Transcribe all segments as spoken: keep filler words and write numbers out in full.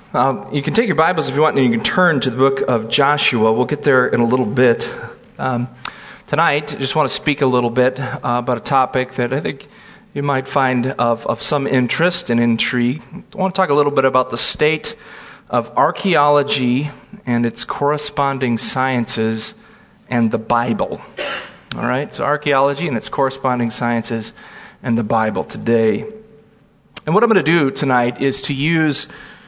Um, you can take your Bibles if you want, and you can turn to the book of Joshua. We'll get there in a little bit. Um, tonight, I just want to speak a little bit uh, about a topic that I think you might find of, of some interest and intrigue. I want to talk a little bit about the state of archaeology and its corresponding sciences and the Bible. All right, so archaeology and its corresponding sciences and the Bible today. And what I'm going to do tonight is to use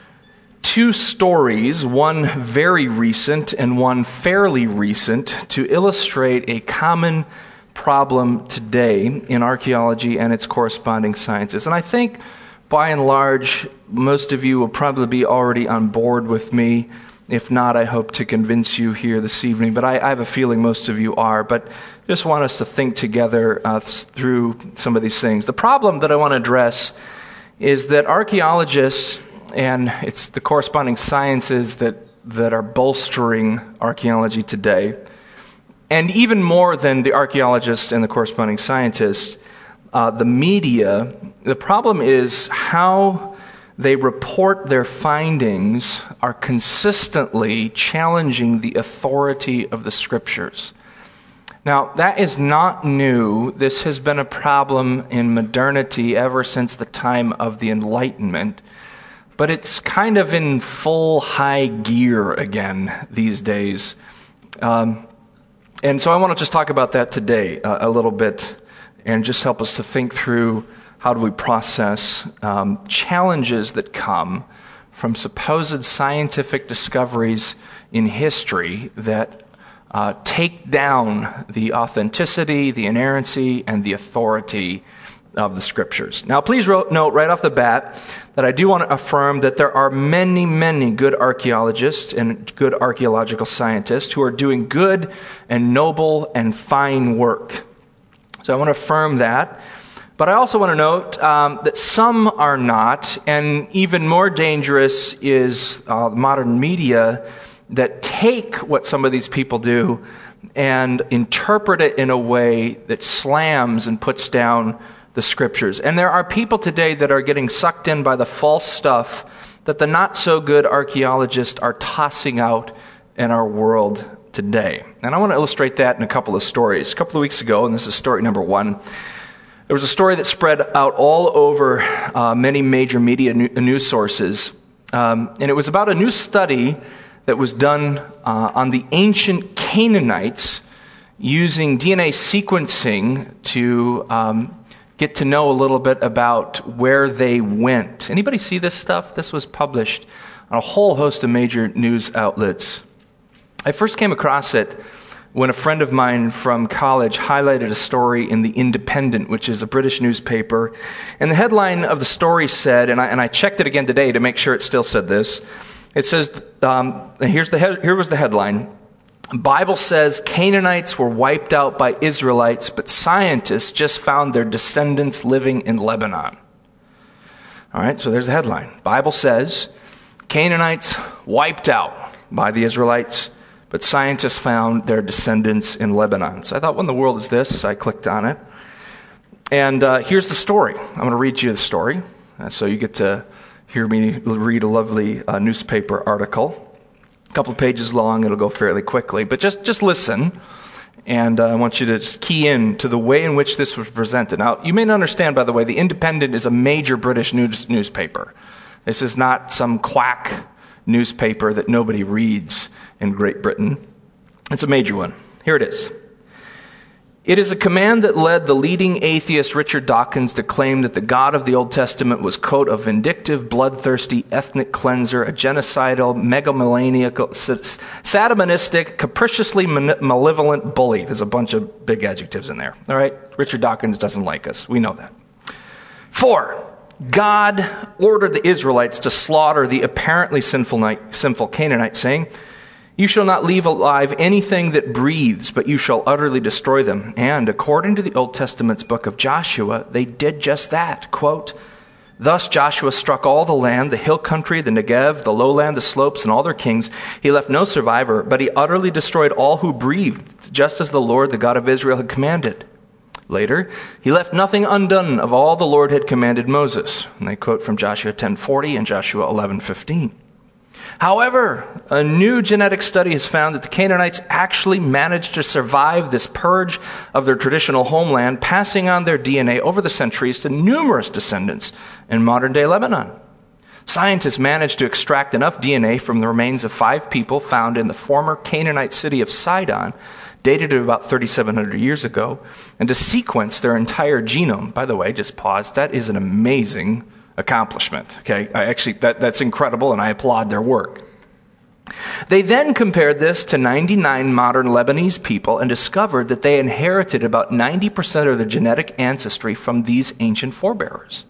two stories, one very recent and one fairly recent, to illustrate a common problem today in archaeology and its corresponding sciences. And I think, by and large, most of you will probably be already on board with me. If not, I hope to convince you here this evening. But I, I have a feeling most of you are. But just want us to think together uh, through some of these things. The problem that I want to address is that archaeologists, and it's the corresponding sciences that, that are bolstering archaeology today, and even more than the archaeologists and the corresponding scientists, uh, the media, the problem is how they report their findings are consistently challenging the authority of the Scriptures. Now, that is not new. This has been a problem in modernity ever since the time of the Enlightenment. But it's kind of in full high gear again these days. Um, and so I want to just talk about that today uh, a little bit and just help us to think through how do we process um, challenges that come from supposed scientific discoveries in history that uh, take down the authenticity, the inerrancy, and the authority of the Scriptures. Now, please note right off the bat that I do want to affirm that there are many, many good archaeologists and good archaeological scientists who are doing good and noble and fine work. So I want to affirm that. But I also want to note um, that some are not, and even more dangerous is uh, modern media that take what some of these people do and interpret it in a way that slams and puts down the Scriptures. And there are people today that are getting sucked in by the false stuff that the not-so-good archaeologists are tossing out in our world today. And I want to illustrate that in a couple of stories. A couple of weeks ago, and this is story number one, there was a story that spread out all over uh, many major media news sources. Um, and it was about a new study that was done uh, on the ancient Canaanites using D N A sequencing to um, get to know a little bit about where they went. Anybody see this stuff? This was published on a whole host of major news outlets. I first came across it when a friend of mine from college highlighted a story in The Independent, which is a British newspaper. And the headline of the story said, and I, and I checked it again today to make sure it still said this. It says, um, here's the he- here was the headline. Bible says Canaanites were wiped out by Israelites, but scientists just found their descendants living in Lebanon. All right, so there's the headline. Bible says Canaanites wiped out by the Israelites, but scientists found their descendants in Lebanon. So I thought, what in the world is this? I clicked on it. And uh, here's the story. I'm going to read you the story, uh, so you get to hear me read a lovely uh, newspaper article. A couple of pages long, it'll go fairly quickly. But just, just listen, and uh, I want you to just key in to the way in which this was presented. Now, you may not understand, by the way, The Independent is a major British news newspaper. This is not some quack newspaper that nobody reads in Great Britain. It's a major one. Here it is. It is a command that led the leading atheist Richard Dawkins to claim that the God of the Old Testament was, quote, a vindictive, bloodthirsty, ethnic cleanser, a genocidal, megalomaniacal, sadomasochistic, capriciously malevolent bully. There's a bunch of big adjectives in there. All right? Richard Dawkins doesn't like us. We know that. Four, God ordered the Israelites to slaughter the apparently sinful, sinful Canaanites, saying, you shall not leave alive anything that breathes, but you shall utterly destroy them. And according to the Old Testament's book of Joshua, they did just that. Quote, thus Joshua struck all the land, the hill country, the Negev, the lowland, the slopes, and all their kings. He left no survivor, but he utterly destroyed all who breathed, just as the Lord, the God of Israel, had commanded. Later, he left nothing undone of all the Lord had commanded Moses. And they quote from Joshua ten forty and Joshua eleven fifteen. However, a new genetic study has found that the Canaanites actually managed to survive this purge of their traditional homeland, passing on their D N A over the centuries to numerous descendants in modern-day Lebanon. Scientists managed to extract enough D N A from the remains of five people found in the former Canaanite city of Sidon, dated to about thirty-seven hundred years ago, and to sequence their entire genome. By the way, just pause, that is an amazing accomplishment. Okay, I actually, that, that's incredible, and I applaud their work. They then compared this to ninety-nine modern Lebanese people and discovered that they inherited about ninety percent of their genetic ancestry from these ancient forebears.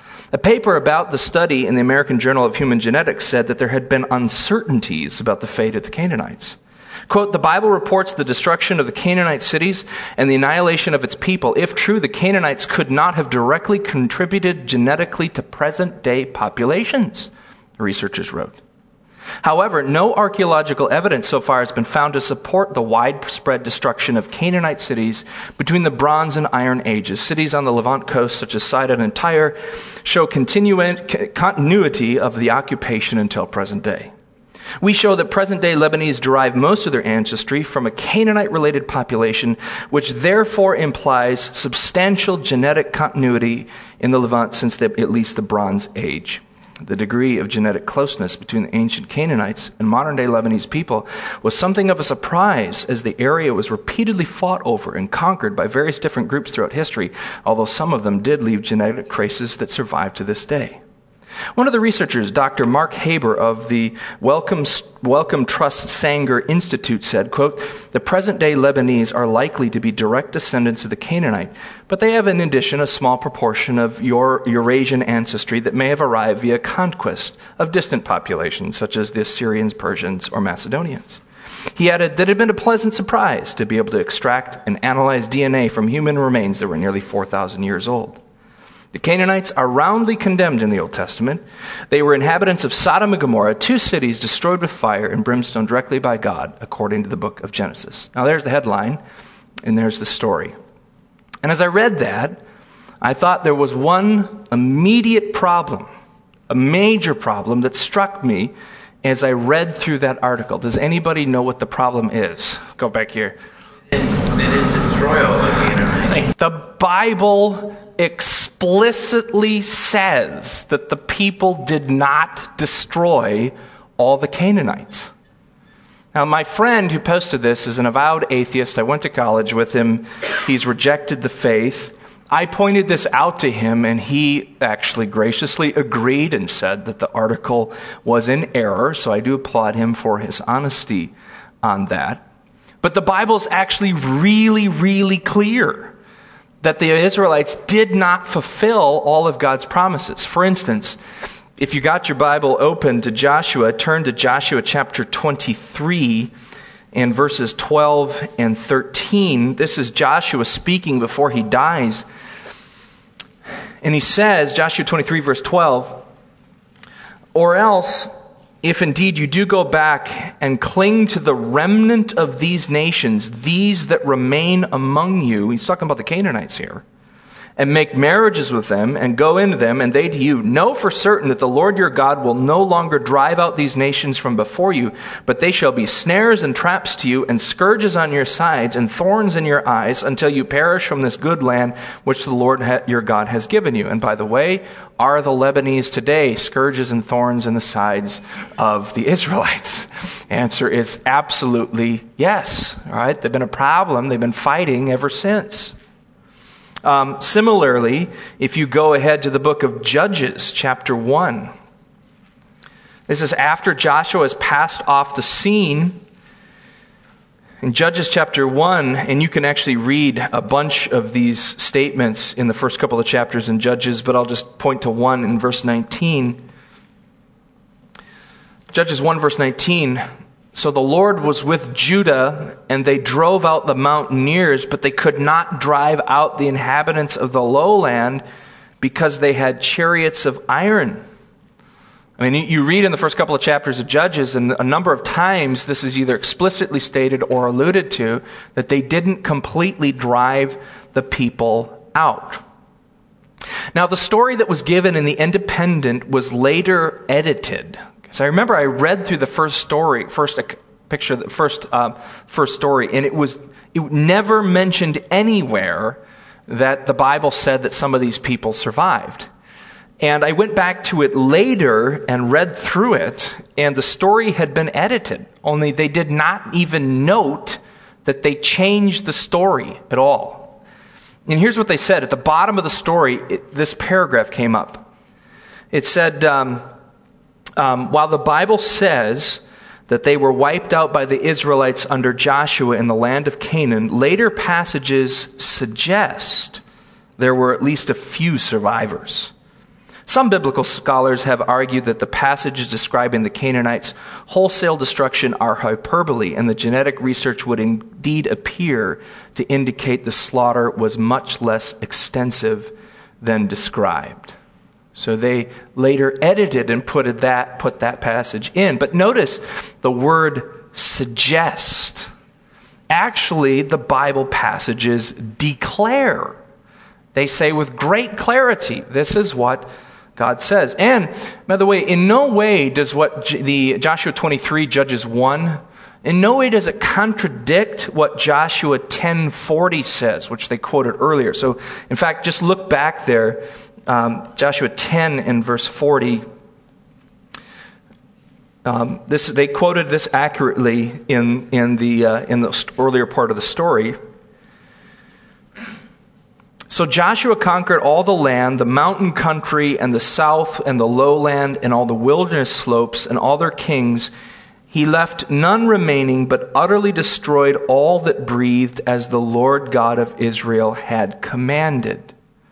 A paper about the study in the American Journal of Human Genetics said that there had been uncertainties about the fate of the Canaanites. Quote, the Bible reports the destruction of the Canaanite cities and the annihilation of its people. If true, the Canaanites could not have directly contributed genetically to present-day populations, researchers wrote. However, no archaeological evidence so far has been found to support the widespread destruction of Canaanite cities between the Bronze and Iron Ages. Cities on the Levant coast, such as Sidon and Tyre, show continu- continuity of the occupation until present day. We show that present-day Lebanese derive most of their ancestry from a Canaanite-related population, which therefore implies substantial genetic continuity in the Levant since the, at least the Bronze Age. The degree of genetic closeness between the ancient Canaanites and modern-day Lebanese people was something of a surprise, as the area was repeatedly fought over and conquered by various different groups throughout history, although some of them did leave genetic traces that survive to this day. One of the researchers, Doctor Mark Haber of the Wellcome, Wellcome Trust Sanger Institute said, quote, the present-day Lebanese are likely to be direct descendants of the Canaanite, but they have in addition a small proportion of your Eurasian ancestry that may have arrived via conquest of distant populations, such as the Assyrians, Persians, or Macedonians. He added that it had been a pleasant surprise to be able to extract and analyze D N A from human remains that were nearly four thousand years old. The Canaanites are roundly condemned in the Old Testament. They were inhabitants of Sodom and Gomorrah, two cities destroyed with fire and brimstone directly by God, according to the book of Genesis. Now there's the headline, and there's the story. And as I read that, I thought there was one immediate problem, a major problem that struck me as I read through that article. Does anybody know what the problem is? Go back here. They didn't destroy all the Canaanites. The Bible explicitly says that the people did not destroy all the Canaanites. Now, my friend who posted this is an avowed atheist. I went to college with him. He's rejected the faith. I pointed this out to him, and he actually graciously agreed and said that the article was in error, so I do applaud him for his honesty on that. But the Bible's actually really, really clear that the Israelites did not fulfill all of God's promises. For instance, if you got your Bible open to Joshua, turn to Joshua chapter twenty-three and verses twelve and thirteen. This is Joshua speaking before he dies. And he says, Joshua twenty-three verse twelve, or else, if indeed you do go back and cling to the remnant of these nations, these that remain among you, he's talking about the Canaanites here, and make marriages with them and go into them, and they to you, know for certain that the Lord your God will no longer drive out these nations from before you, but they shall be snares and traps to you, and scourges on your sides, and thorns in your eyes, until you perish from this good land which the Lord ha- your God has given you. And by the way, are the Lebanese today scourges and thorns in the sides of the Israelites? Answer is absolutely yes. All right, they've been a problem. They've been fighting ever since. Um, similarly, if you go ahead to the book of Judges, chapter one, this is after Joshua has passed off the scene. In Judges chapter one, and you can actually read a bunch of these statements in the first couple of chapters in Judges, but I'll just point to one in verse nineteen. Judges one, verse nineteen. So the Lord was with Judah, and they drove out the mountaineers, but they could not drive out the inhabitants of the lowland because they had chariots of iron. I mean, you read in the first couple of chapters of Judges, and a number of times this is either explicitly stated or alluded to, that they didn't completely drive the people out. Now, the story that was given in The Independent was later edited. So I remember I read through the first story, first picture, the first uh, first story, and it was it never mentioned anywhere that the Bible said that some of these people survived. And I went back to it later and read through it, and the story had been edited, only they did not even note that they changed the story at all. And here's what they said. At the bottom of the story, it, this paragraph came up. It said, um, um, while the Bible says that they were wiped out by the Israelites under Joshua in the land of Canaan, later passages suggest there were at least a few survivors. Some biblical scholars have argued that the passages describing the Canaanites' wholesale destruction are hyperbole, and the genetic research would indeed appear to indicate the slaughter was much less extensive than described. So they later edited and put that, put that passage in. But notice the word suggest. Actually, the Bible passages declare. They say with great clarity, this is what God says. And, by the way, in no way does what J- the Joshua twenty-three Judges one, in no way does it contradict what Joshua ten forty says, which they quoted earlier. So, in fact, just look back there. Um, Joshua ten and verse forty. Um, this they quoted this accurately in in the uh, in the earlier part of the story. So Joshua conquered all the land, the mountain country, and the south, and the lowland, and all the wilderness slopes, and all their kings. He left none remaining, but utterly destroyed all that breathed, as the Lord God of Israel had commanded.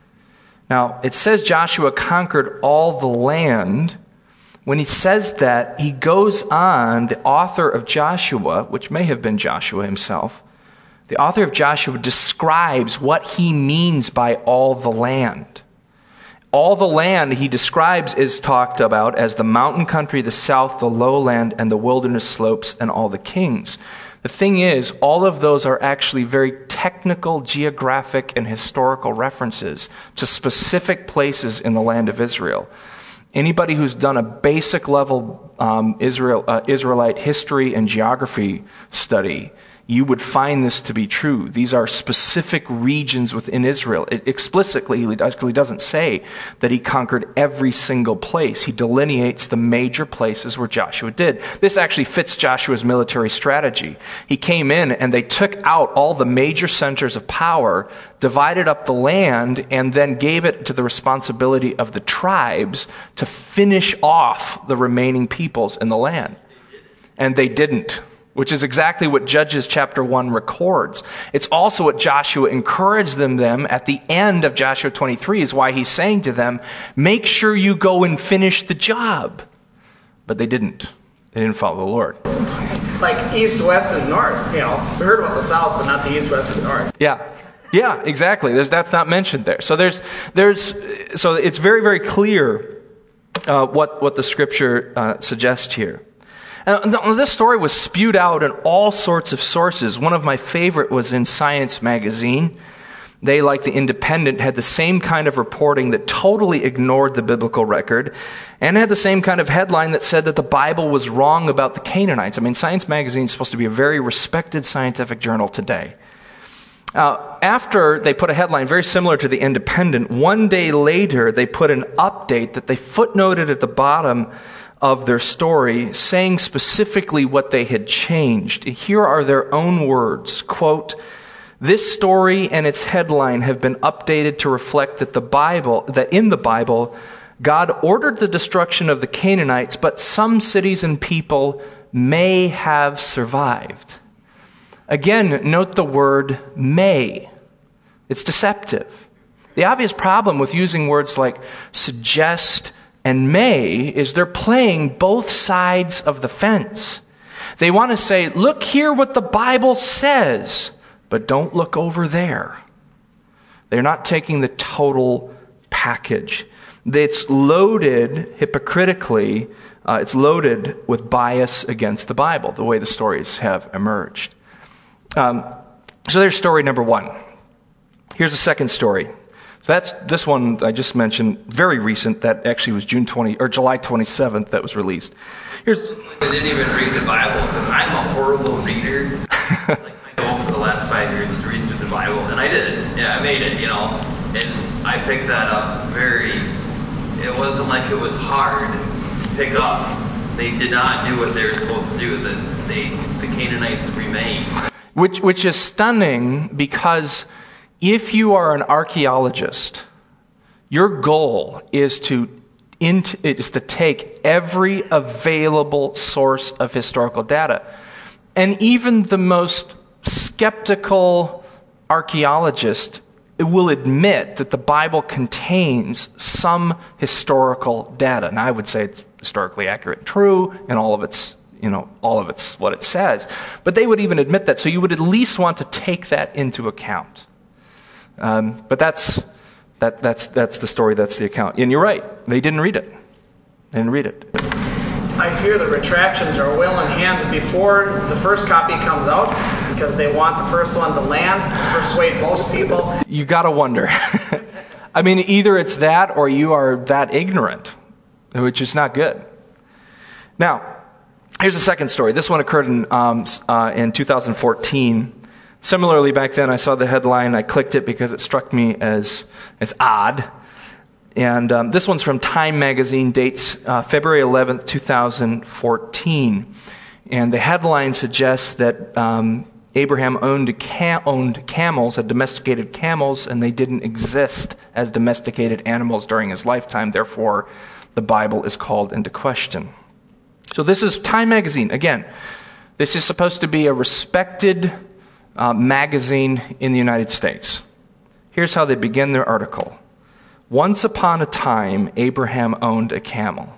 Now, it says Joshua conquered all the land. When he says that, he goes on, the author of Joshua, which may have been Joshua himself, the author of Joshua describes what he means by all the land. All the land he describes is talked about as the mountain country, the south, the lowland, and the wilderness slopes, and all the kings. The thing is, all of those are actually very technical, geographic, and historical references to specific places in the land of Israel. Anybody who's done a basic level um, Israel, uh, Israelite history and geography study, you would find this to be true. These are specific regions within Israel. It explicitly, he actually doesn't say that he conquered every single place. He delineates the major places where Joshua did. This actually fits Joshua's military strategy. He came in and they took out all the major centers of power, divided up the land, and then gave it to the responsibility of the tribes to finish off the remaining peoples in the land. And they didn't. Which is exactly what Judges chapter one records. It's also what Joshua encouraged them, them at the end of Joshua twenty-three, is why he's saying to them, make sure you go and finish the job. But they didn't. They didn't follow the Lord. Like east, west, and north. You know, we heard about the south, but not the east, west, and north. Yeah. Yeah, exactly. There's, that's not mentioned there. So there's, there's, so it's very, very clear uh, what, what the scripture uh, suggests here. And this story was spewed out in all sorts of sources. One of my favorite was in Science magazine. They, like the Independent, had the same kind of reporting that totally ignored the biblical record and had the same kind of headline that said that the Bible was wrong about the Canaanites. I mean, Science magazine is supposed to be a very respected scientific journal today. Uh, after they put a headline very similar to the Independent, one day later they put an update that they footnoted at the bottom of their story, saying specifically what they had changed. Here are their own words, quote, "This story and its headline have been updated to reflect that the Bible, that in the Bible, God ordered the destruction of the Canaanites, but some cities and people may have survived." Again, note the word may. It's deceptive. The obvious problem with using words like suggest and may is they're playing both sides of the fence. They want to say, look here what the Bible says, but don't look over there. They're not taking the total package. It's loaded hypocritically, uh, it's loaded with bias against the Bible, the way the stories have emerged. Um, so there's story number one. Here's the second story. So that's this one I just mentioned, very recent. That actually was June twentieth or July twenty-seventh that was released. Here's. I didn't even read the Bible because I'm a horrible reader. Like my goal for the last five years is to read through the Bible, and I did it. Yeah, I made it. You know, and I picked that up very. It wasn't like it was hard to pick up. They did not do what they were supposed to do. The they the Canaanites remained. Which which is stunning because if you are an archaeologist, your goal is to int- is to take every available source of historical data. And even the most skeptical archaeologist will admit that the Bible contains some historical data. And I would say it's historically accurate and true in all of its, you know, all of its what it says. But they would even admit that. So you would at least want to take that into account. Um, but that's that that's that's the story, that's the account. And you're right, they didn't read it. They didn't read it. I fear the retractions are well in hand before the first copy comes out because they want the first one to land, persuade most people. You gotta wonder. I mean, either it's that or you are that ignorant, which is not good. Now, here's the second story. This one occurred in um, uh, in two thousand fourteen. Similarly, back then I saw the headline, I clicked it because it struck me as as odd. And um, this one's from Time Magazine, dates uh, February eleventh, twenty fourteen. And the headline suggests that um, Abraham owned, cam- owned camels, had domesticated camels, and they didn't exist as domesticated animals during his lifetime. Therefore, the Bible is called into question. So this is Time Magazine. Again, this is supposed to be a respected uh, magazine in the United States. Here's how they begin their article. Once upon a time, Abraham owned a camel.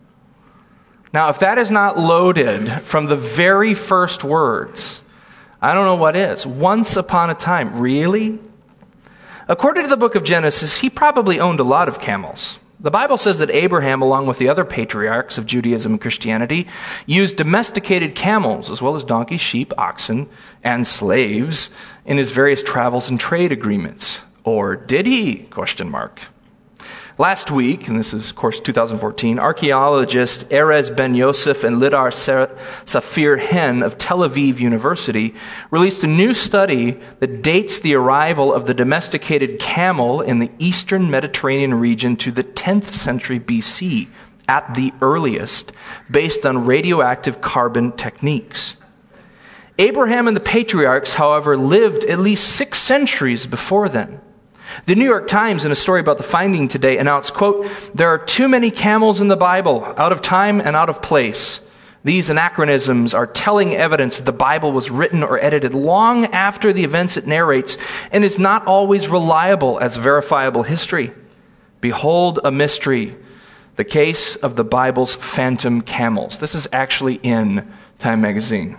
Now, if that is not loaded from the very first words, I don't know what is. Once upon a time. Really? According to the book of Genesis, he probably owned a lot of camels. The Bible says that Abraham, along with the other patriarchs of Judaism and Christianity, used domesticated camels, as well as donkeys, sheep, oxen, and slaves in his various travels and trade agreements. Or did he? Question mark. Last week, and this is, of course, two thousand fourteen, archaeologists Erez Ben Yosef and Lidar Safir Hen of Tel Aviv University released a new study that dates the arrival of the domesticated camel in the eastern Mediterranean region to the tenth century B C, at the earliest, based on radioactive carbon techniques. Abraham and the patriarchs, however, lived at least six centuries before then. The New York Times, in a story about the finding today, announced, quote, "There are too many camels in the Bible, out of time and out of place. These anachronisms are telling evidence that the Bible was written or edited long after the events it narrates and is not always reliable as verifiable history. Behold a mystery, the case of the Bible's phantom camels." This is actually in Time Magazine.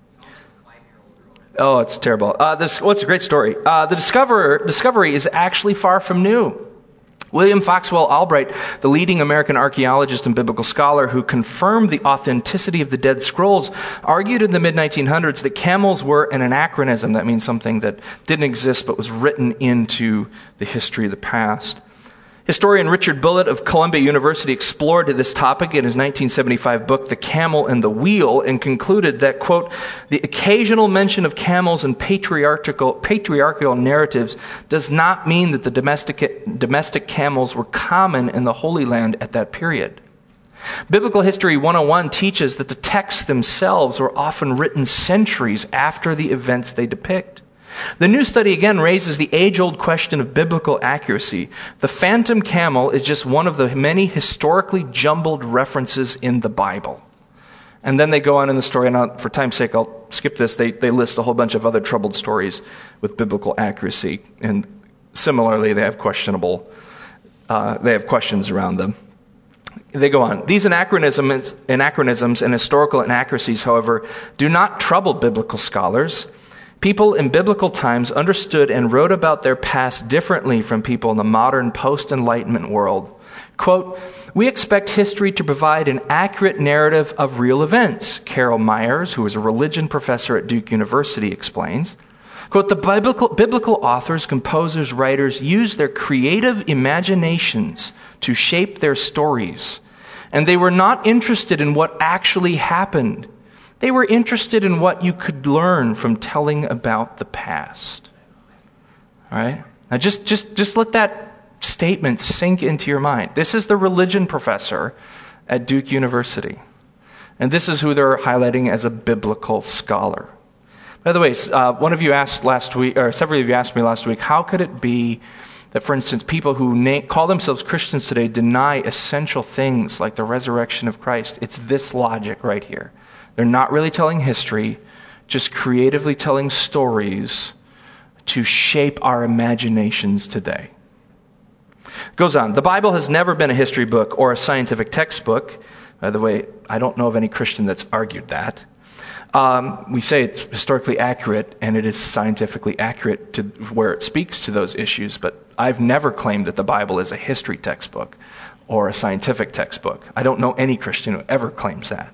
Oh, it's terrible. Uh, this, well, it's a great story. Uh, the discover, discovery is actually far from new. William Foxwell Albright, the leading American archaeologist and biblical scholar who confirmed the authenticity of the Dead Scrolls, argued in the mid nineteen hundreds that camels were an anachronism. That means something that didn't exist but was written into the history of the past. Historian Richard Bullitt of Columbia University explored this topic in his nineteen seventy-five book, The Camel and the Wheel, and concluded that, quote, "The occasional mention of camels in patriarchal, patriarchal narratives does not mean that the domestic, domestic camels were common in the Holy Land at that period. Biblical History one oh one teaches that the texts themselves were often written centuries after the events they depict. The new study again raises the age-old question of biblical accuracy. The phantom camel is just one of the many historically jumbled references in the Bible." And then they go on in the story, and I'll, for time's sake, I'll skip this. They, they list a whole bunch of other troubled stories with biblical accuracy. And similarly, they have questionable, uh, they have questions around them. They go on. These anachronisms, anachronisms and historical inaccuracies, however, do not trouble biblical scholars. People in biblical times understood and wrote about their past differently from people in the modern post-Enlightenment world. Quote, "We expect history to provide an accurate narrative of real events," Carol Myers, who is a religion professor at Duke University, explains. Quote, the biblical, biblical authors, composers, writers use their creative imaginations to shape their stories. And they were not interested in what actually happened. They were interested in what you could learn from telling about the past. All right? Now just, just, just let that statement sink into your mind. This is the religion professor at Duke University. And this is who they're highlighting as a biblical scholar. By the way, uh, one of you asked last week, or several of you asked me last week, how could it be that, for instance, people who na- call themselves Christians today deny essential things like the resurrection of Christ? It's this logic right here. They're not really telling history, just creatively telling stories to shape our imaginations today. Goes on. The Bible has never been a history book or a scientific textbook. By the way, I don't know of any Christian that's argued that. Um, we say it's historically accurate, and it is scientifically accurate to where it speaks to those issues, but I've never claimed that the Bible is a history textbook or a scientific textbook. I don't know any Christian who ever claims that,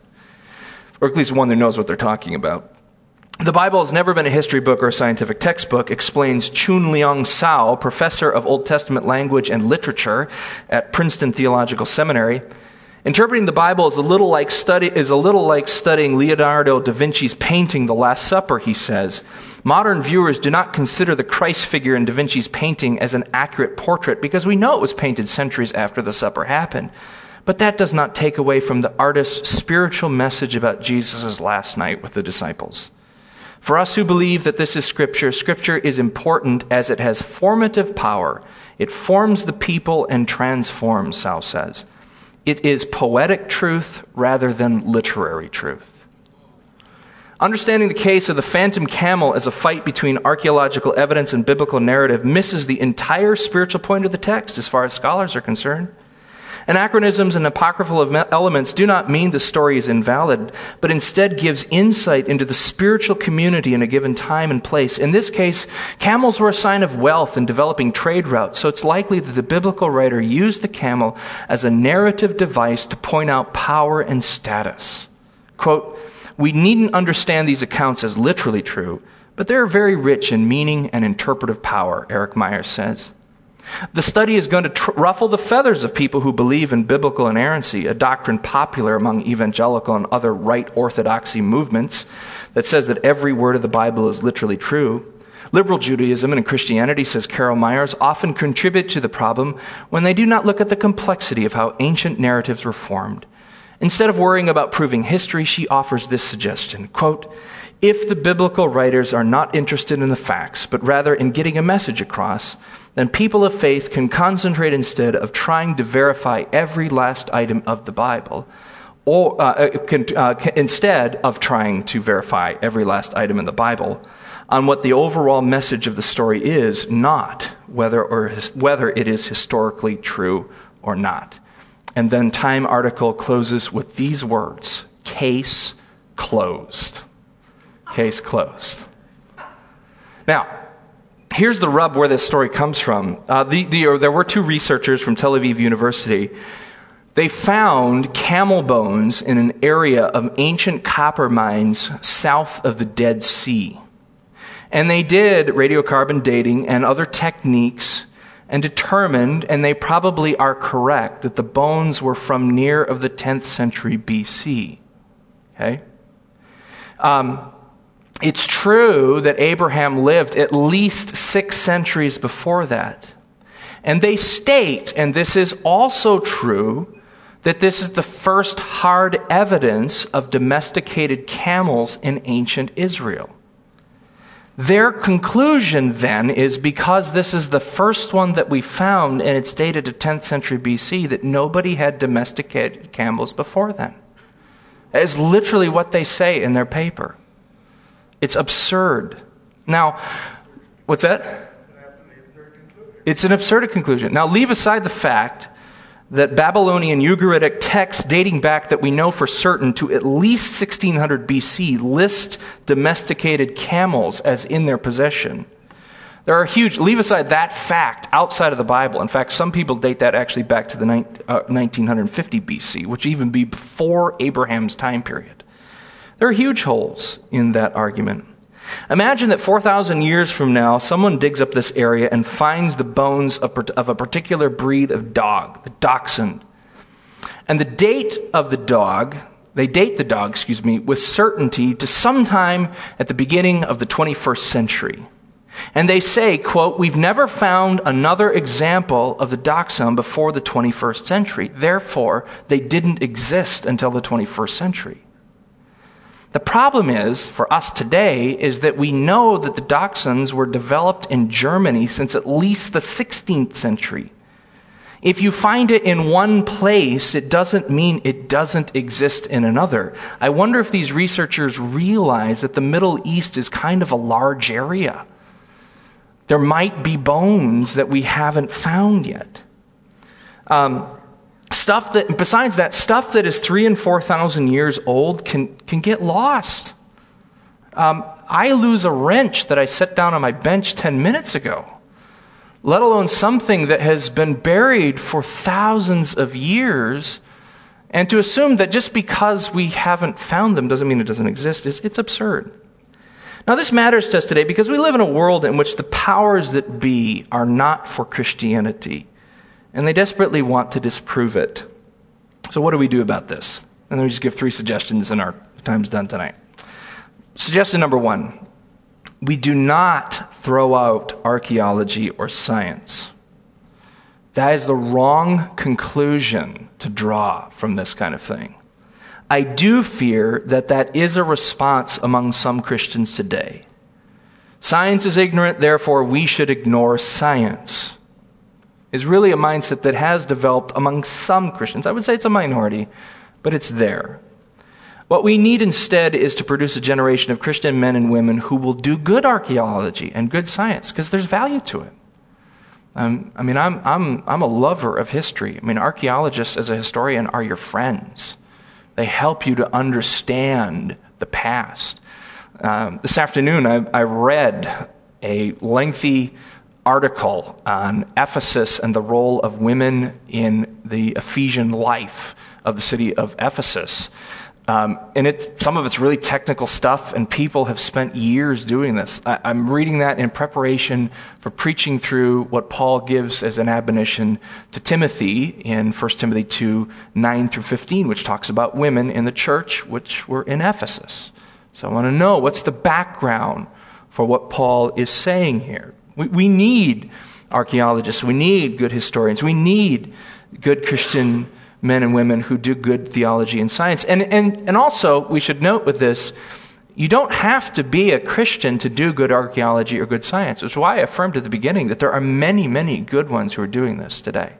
or at least one that knows what they're talking about. The Bible has never been a history book or a scientific textbook, explains Chun Leong Sao, professor of Old Testament language and literature at Princeton Theological Seminary. Interpreting the Bible is a little like study is a little like studying Leonardo da Vinci's painting The Last Supper, he says. Modern viewers do not consider the Christ figure in da Vinci's painting as an accurate portrait because we know it was painted centuries after the supper happened. But that does not take away from the artist's spiritual message about Jesus' last night with the disciples. For us who believe that this is Scripture, Scripture is important as it has formative power. It forms the people and transforms, Sao says. It is poetic truth rather than literary truth. Understanding the case of the phantom camel as a fight between archaeological evidence and biblical narrative misses the entire spiritual point of the text as far as scholars are concerned. Anachronisms and apocryphal elements do not mean the story is invalid, but instead gives insight into the spiritual community in a given time and place. In this case, camels were a sign of wealth in developing trade routes, so it's likely that the biblical writer used the camel as a narrative device to point out power and status. Quote, we needn't understand these accounts as literally true, but they're very rich in meaning and interpretive power, Eric Myers says. The study is going to tr- ruffle the feathers of people who believe in biblical inerrancy, a doctrine popular among evangelical and other right orthodoxy movements that says that every word of the Bible is literally true. Liberal Judaism and Christianity, says Carol Myers, often contribute to the problem when they do not look at the complexity of how ancient narratives were formed. Instead of worrying about proving history, she offers this suggestion, quote, if the biblical writers are not interested in the facts, but rather in getting a message across, then people of faith can concentrate instead of trying to verify every last item of the Bible, or uh, can, uh, can, instead of trying to verify every last item in the Bible, on what the overall message of the story is, not whether or his, whether it is historically true or not. And then Time article closes with these words: case closed. Case closed. Now, here's the rub where this story comes from. Uh, the, the, or there were two researchers from Tel Aviv University. They found camel bones in an area of ancient copper mines south of the Dead Sea. And they did radiocarbon dating and other techniques and determined, and they probably are correct, that the bones were from near of the tenth century B C. Okay? Um... It's true that Abraham lived at least six centuries before that. And they state, and this is also true, that this is the first hard evidence of domesticated camels in ancient Israel. Their conclusion then is, because this is the first one that we found and it's dated to tenth century B C, that nobody had domesticated camels before then. That is literally what they say in their paper. It's absurd. Now, what's that? It's an absurd conclusion. Now, leave aside the fact that Babylonian Ugaritic texts dating back that we know for certain to at least sixteen hundred B C list domesticated camels as in their possession. There are huge, leave aside that fact outside of the Bible. In fact, some people date that actually back to the uh, nineteen fifty B C, which even be before Abraham's time period. There are huge holes in that argument. Imagine that four thousand years from now, someone digs up this area and finds the bones of, of a particular breed of dog, the Dachshund. And the date of the dog, they date the dog, excuse me, with certainty to sometime at the beginning of the twenty-first century. And they say, quote, "We've never found another example of the Dachshund before the twenty-first century. Therefore, they didn't exist until the twenty-first century." The problem is, for us today, is that we know that the Dachshunds were developed in Germany since at least the sixteenth century. If you find it in one place, it doesn't mean it doesn't exist in another. I wonder if these researchers realize that the Middle East is kind of a large area. There might be bones that we haven't found yet. Um, stuff that, besides that, stuff that is three and four thousand years old can can get lost. Um, I lose a wrench that I set down on my bench ten minutes ago, let alone something that has been buried for thousands of years. And to assume that just because we haven't found them doesn't mean it doesn't exist is it's absurd. Now, this matters to us today because we live in a world in which the powers that be are not for Christianity, and they desperately want to disprove it. So what do we do about this? And let me just give three suggestions, and our time's done tonight. Suggestion number one, we do not throw out archaeology or science. That is the wrong conclusion to draw from this kind of thing. I do fear that that is a response among some Christians today. Science is ignorant, therefore we should ignore science. Is really a mindset that has developed among some Christians. I would say it's a minority, but it's there. What we need instead is to produce a generation of Christian men and women who will do good archaeology and good science, because there's value to it. Um, I mean, I'm I'm I'm a lover of history. I mean, archaeologists as a historian are your friends. They help you to understand the past. Um, this afternoon, I, I read a lengthy article on Ephesus and the role of women in the Ephesian life of the city of Ephesus. Um, and it, some of it's really technical stuff, and people have spent years doing this. I, I'm reading that in preparation for preaching through what Paul gives as an admonition to Timothy in First Timothy two, nine through fifteen, which talks about women in the church, which were in Ephesus. So I want to know, what's the background for what Paul is saying here? We, we need archaeologists. We need good historians. We need good Christian men and women who do good theology and science. And, and, and also, we should note with this, you don't have to be a Christian to do good archaeology or good science. Which is why I affirmed at the beginning that there are many, many good ones who are doing this today.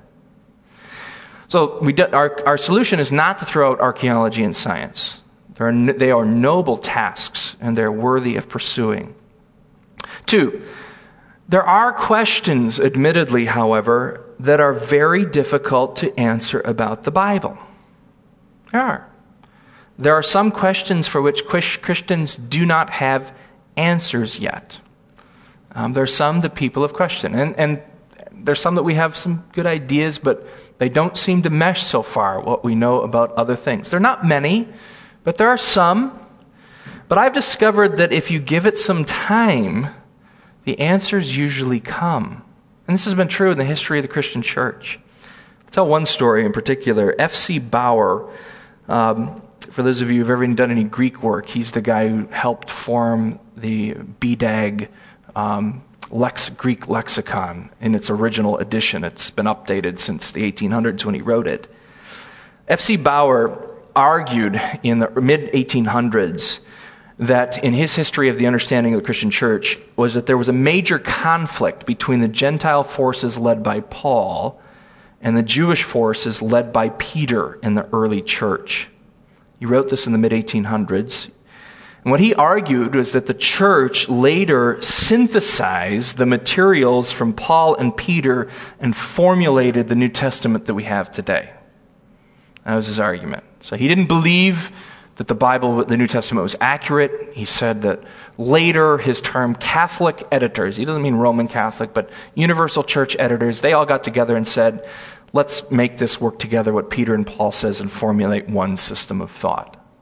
So we do, our, our solution is not to throw out archaeology and science. They are, they are noble tasks, and they're worthy of pursuing. Two, there are questions, admittedly, however, that are very difficult to answer about the Bible. There are. There are some questions for which Christians do not have answers yet. Um, there are some that people have questioned. And, and there's some that we have some good ideas, but they don't seem to mesh so far what we know about other things. There are not many, but there are some. But I've discovered that if you give it some time, the answers usually come. And this has been true in the history of the Christian church. I'll tell one story in particular. F C Bauer, um, for those of you who've ever done any Greek work, he's the guy who helped form the B D A G um, Lex, Greek lexicon in its original edition. It's been updated since the eighteen hundreds when he wrote it. F C Bauer argued in the mid eighteen hundreds that in his history of the understanding of the Christian church was that there was a major conflict between the Gentile forces led by Paul and the Jewish forces led by Peter in the early church. He wrote this in the mid eighteen hundreds. And what he argued was that the church later synthesized the materials from Paul and Peter and formulated the New Testament that we have today. That was his argument. So he didn't believe that the Bible, the New Testament, was accurate. He said that later his term Catholic editors, he doesn't mean Roman Catholic, but universal church editors, they all got together and said, let's make this work together, what Peter and Paul says, and formulate one system of thought.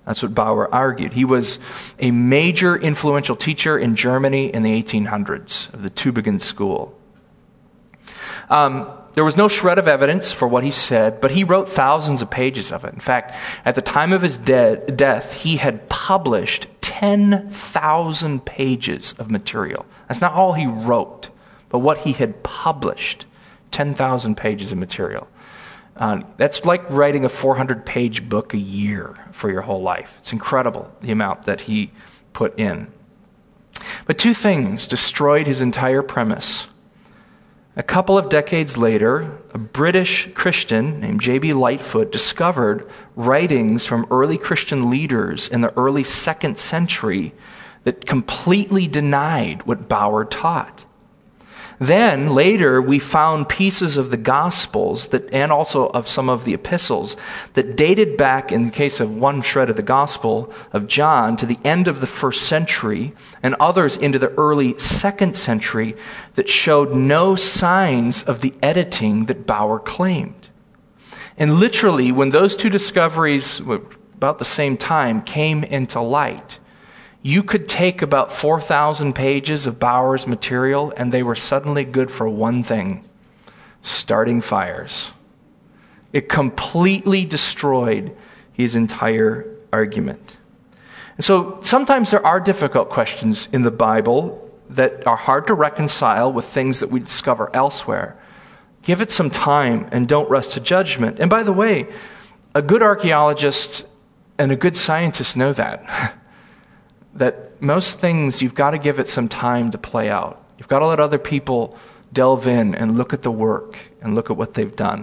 That's what Bauer argued. He was a major influential teacher in Germany in the eighteen hundreds of the Tübingen School. Um, there was no shred of evidence for what he said, but he wrote thousands of pages of it. In fact, at the time of his de- death, he had published ten thousand pages of material. That's not all he wrote, but what he had published, ten thousand pages of material. Uh, that's like writing a four hundred page book a year for your whole life. It's incredible, the amount that he put in. But two things destroyed his entire premise. A couple of decades later, a British Christian named J B Lightfoot discovered writings from early Christian leaders in the early second century that completely denied what Bauer taught. Then, later, we found pieces of the Gospels that, and also of some of the epistles that dated back, in the case of one shred of the Gospel of John, to the end of the first century, and others into the early second century that showed no signs of the editing that Bauer claimed. And literally, when those two discoveries, about the same time, came into light, you could take about four thousand pages of Bauer's material and they were suddenly good for one thing: starting fires. It completely destroyed his entire argument. And so sometimes there are difficult questions in the Bible that are hard to reconcile with things that we discover elsewhere. Give it some time and don't rush to judgment. And by the way, a good archaeologist and a good scientist know that. That most things, you've got to give it some time to play out. You've got to let other people delve in and look at the work and look at what they've done.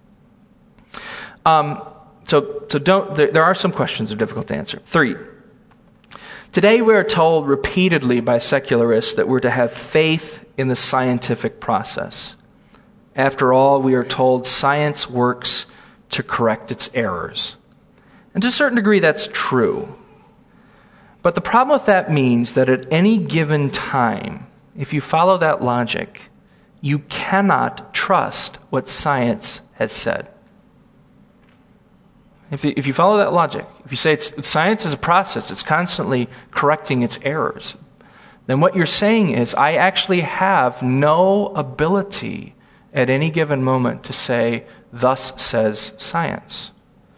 Um, so, so don't. There, there are some questions that are difficult to answer. Three. Today we are told repeatedly by secularists that we're to have faith in the scientific process. After all, we are told science works to correct its errors. And to a certain degree, that's true. But the problem with that means that at any given time, if you follow that logic, you cannot trust what science has said. If you, if you follow that logic, if you say it's, science is a process, it's constantly correcting its errors, then what you're saying is, I actually have no ability at any given moment to say, thus says science.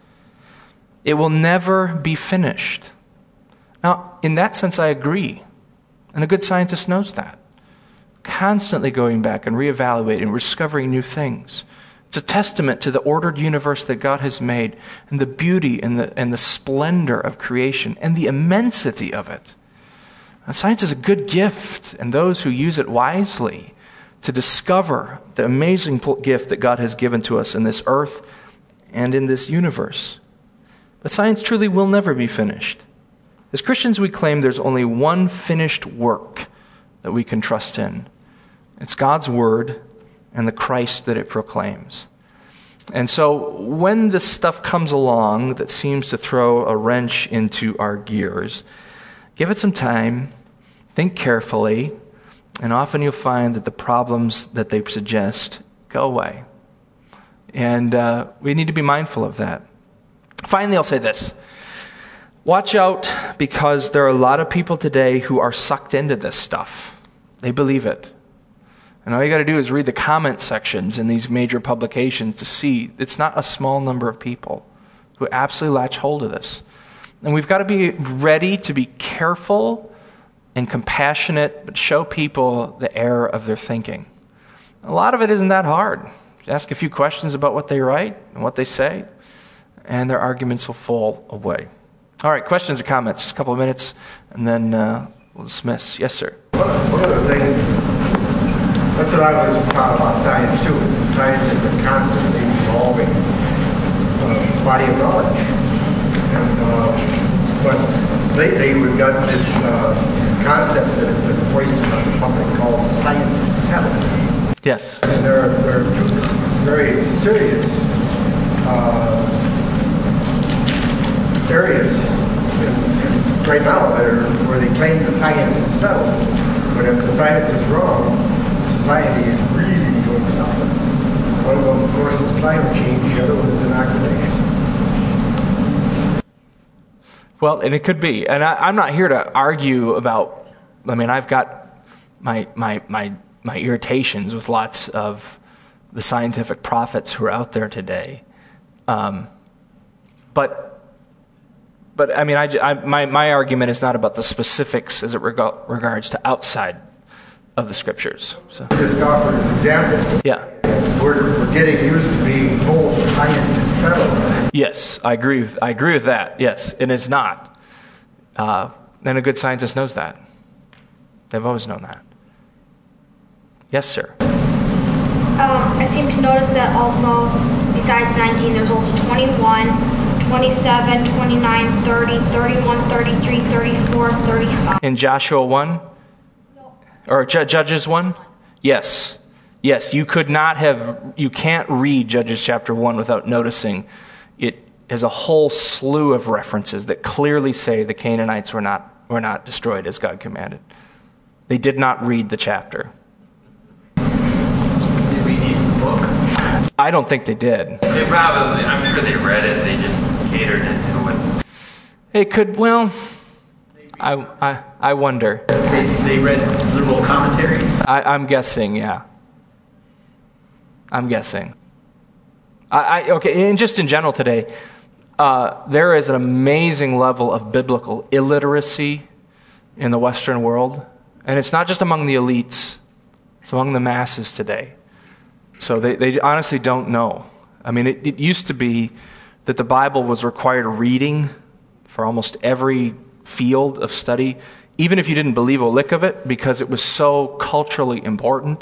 It will never be finished. Now, in that sense, I agree. And a good scientist knows that. Constantly going back and reevaluating, discovering new things. It's a testament to the ordered universe that God has made, and the beauty and the, and the splendor of creation, and the immensity of it. And science is a good gift, and those who use it wisely to discover the amazing gift that God has given to us in this earth and in this universe. But science truly will never be finished. As Christians, we claim there's only one finished work that we can trust in. It's God's Word and the Christ that it proclaims. And so when this stuff comes along that seems to throw a wrench into our gears, give it some time, think carefully, and often you'll find that the problems that they suggest go away. And uh, we need to be mindful of that. Finally, I'll say this. Watch out, because there are a lot of people today who are sucked into this stuff. They believe it. And all you got to do is read the comment sections in these major publications to see it's not a small number of people who absolutely latch hold of this. And we've got to be ready to be careful and compassionate, but show people the error of their thinking. A lot of it isn't that hard. Just ask a few questions about what they write and what they say, and their arguments will fall away. All right, questions or comments? Just a couple of minutes, and then uh, we'll dismiss. Yes, sir. One of the things, that's what I was taught about science too, is that science has been constantly evolving uh, body of knowledge. And, uh, but lately we've got this uh, concept that has been foisted on the public called science itself. Yes. And there are, there are two very serious uh, areas in, in right now that are, where they claim the science is settled. But if the science is wrong, society is really going to suffer. One of them, of course, is climate change. The other one is inoculation. Well, and it could be. And I, I'm not here to argue about, I mean, I've got my, my, my, my irritations with lots of the scientific prophets who are out there today. Um, but, but I mean, I, I, my, my argument is not about the specifics as it reg- regards to outside of the Scriptures. So. Just offer as examples. Yeah. We're, we're getting used to being told science is settled. Yes, I agree with, I agree with that. Yes, and it's not. Uh, and a good scientist knows that. They've always known that. Yes, sir. Um, I seem to notice that also, besides nineteen, there's also twenty-one, twenty-seven, twenty-nine, thirty, thirty-one, thirty-three, thirty-four, thirty-five. In Joshua one? No. Or J- Judges one? Yes. Yes, you could not have, you can't read Judges chapter one without noticing it has a whole slew of references that clearly say the Canaanites were not, were not destroyed as God commanded. They did not read the chapter. Did we need the book? I don't think they did. They probably, I'm sure they read it, they just catered it to it. It could, well, I, I, I wonder. They, they read liberal commentaries? I, I'm guessing, yeah. I'm guessing. I, I okay, and just in general today, uh, there is an amazing level of biblical illiteracy in the Western world, and it's not just among the elites; it's among the masses today. So they, they honestly don't know. I mean, it, it used to be that the Bible was required reading for almost every field of study, even if you didn't believe a lick of it, because it was so culturally important.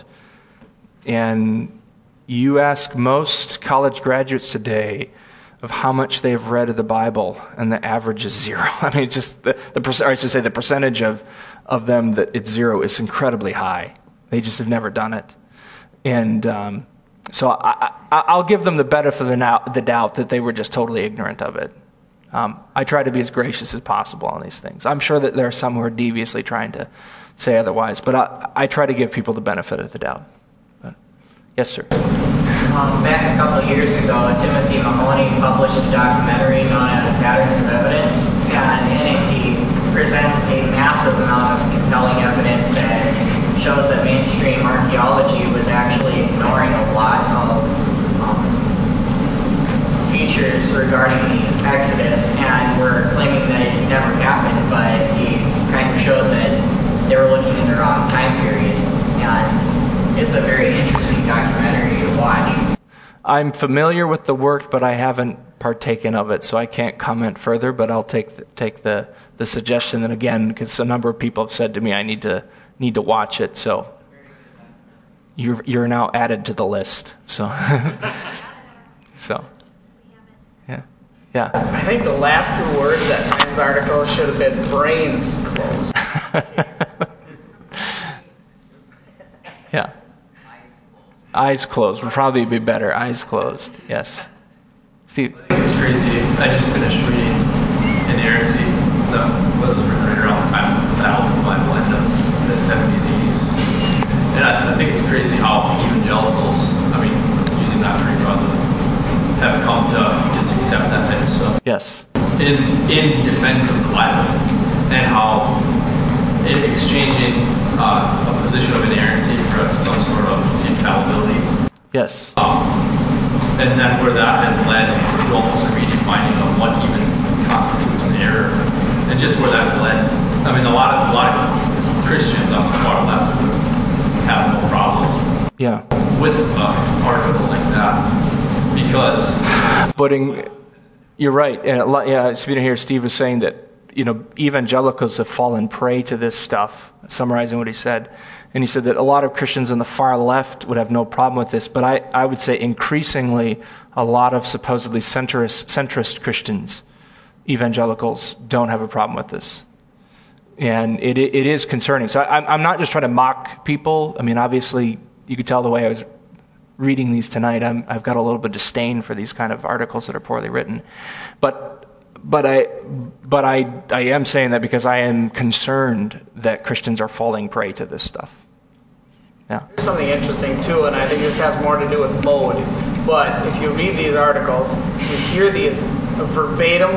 And you ask most college graduates today of how much they've read of the Bible, and the average is zero. I mean, it's just the, the or I should say the percentage of, of them that it's zero is incredibly high. They just have never done it. And um, so I, I, I'll give them the benefit of the, now, the doubt that they were just totally ignorant of it. Um, I try to be as gracious as possible on these things. I'm sure that there are some who are deviously trying to say otherwise, but I, I try to give people the benefit of the doubt. But, yes, sir. Um, back a couple of years ago, Timothy Mahoney published a documentary known as Patterns of Evidence, and in it he presents a massive amount of compelling evidence that shows that mainstream archaeology was actually ignoring a lot of um, features regarding the Exodus, and were claiming that it never happened, but he kind of showed that they were looking in the wrong time period, and it's a very interesting documentary to watch. I'm familiar with the work, but I haven't partaken of it, so I can't comment further, but I'll take the, take the, the suggestion, and again, because a number of people have said to me I need to need to watch it, so you're you're now added to the list. So so yeah. Yeah. I think the last two words that Times article should have been brains closed. Yeah. Eyes closed would probably be better. Eyes closed. Yes. Steve. I think it's crazy. I just finished reading Inerrancy, the what was written right around the time of the Alpha Bible end of the seventies, eighties. And I, I think it's crazy how evangelicals, I mean, using that very broadly, have come to just accept that type of stuff. Yes. In in defense of the Bible, and how in exchanging uh, a position of inerrancy for some sort of infallibility. Yes. Um, and then where that has led to almost a redefining of what even constitutes an error, and just where that's led. I mean, a lot of a lot of Christians on the far left have no problem. Yeah. With an article like that, because. But in, you're right, and a lot, yeah. If you didn't hear, Steve was saying that you know evangelicals have fallen prey to this stuff. Summarizing what he said. And he said that a lot of Christians on the far left would have no problem with this, but I, I would say increasingly a lot of supposedly centrist, centrist Christians, evangelicals, don't have a problem with this. And it it is concerning. So I, I'm not just trying to mock people. I mean, obviously, you could tell the way I was reading these tonight, I'm, I've got a little bit of disdain for these kind of articles that are poorly written. But but I but I I am saying that because I am concerned that Christians are falling prey to this stuff. Yeah. There's something interesting too, and I think this has more to do with mode. But if you read these articles, you hear these verbatim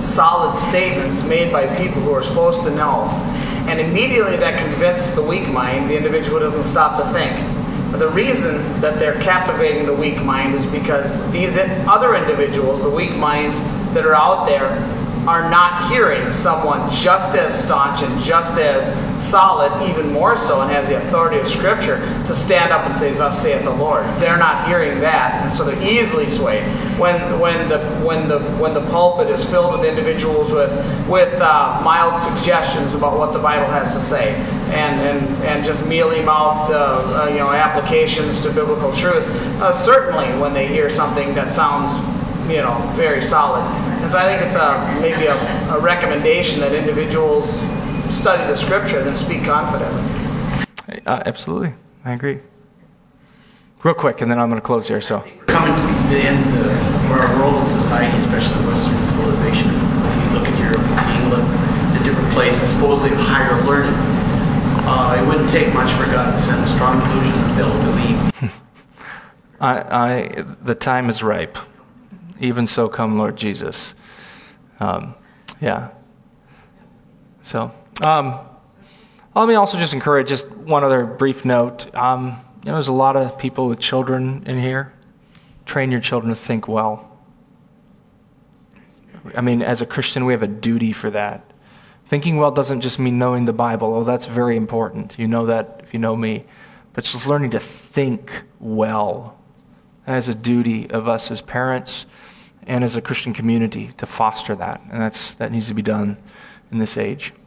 solid statements made by people who are supposed to know. And immediately that convinces the weak mind, the individual who doesn't stop to think. But the reason that they're captivating the weak mind is because these other individuals, the weak minds that are out there, are not hearing someone just as staunch and just as solid, even more so, and has the authority of Scripture to stand up and say, "Thus saith the Lord." They're not hearing that, and so they're easily swayed. When when the when the when the pulpit is filled with individuals with with uh, mild suggestions about what the Bible has to say, and and, and just mealy mouthed uh, uh, you know applications to biblical truth, uh, certainly when they hear something that sounds you know very solid. And so I think it's a, maybe a, a recommendation that individuals study the Scripture and then speak confidently. Uh, absolutely. I agree. Real quick, and then I'm going to close here. So, Coming to the end of our world and society, especially Western civilization, when you look at Europe and England, the different places supposedly of higher learning, uh, it wouldn't take much for God to send a strong delusion that they'll believe. I, I, the time is ripe. Even so, come, Lord Jesus. Um, yeah. So, um, let me also just encourage just one other brief note. Um, you know, there's a lot of people with children in here. Train your children to think well. I mean, as a Christian, we have a duty for that. Thinking well doesn't just mean knowing the Bible. Oh, that's very important. You know that if you know me. But just learning to think well. That is a duty of us as parents and as a Christian community to foster that. And that's that needs to be done in this age.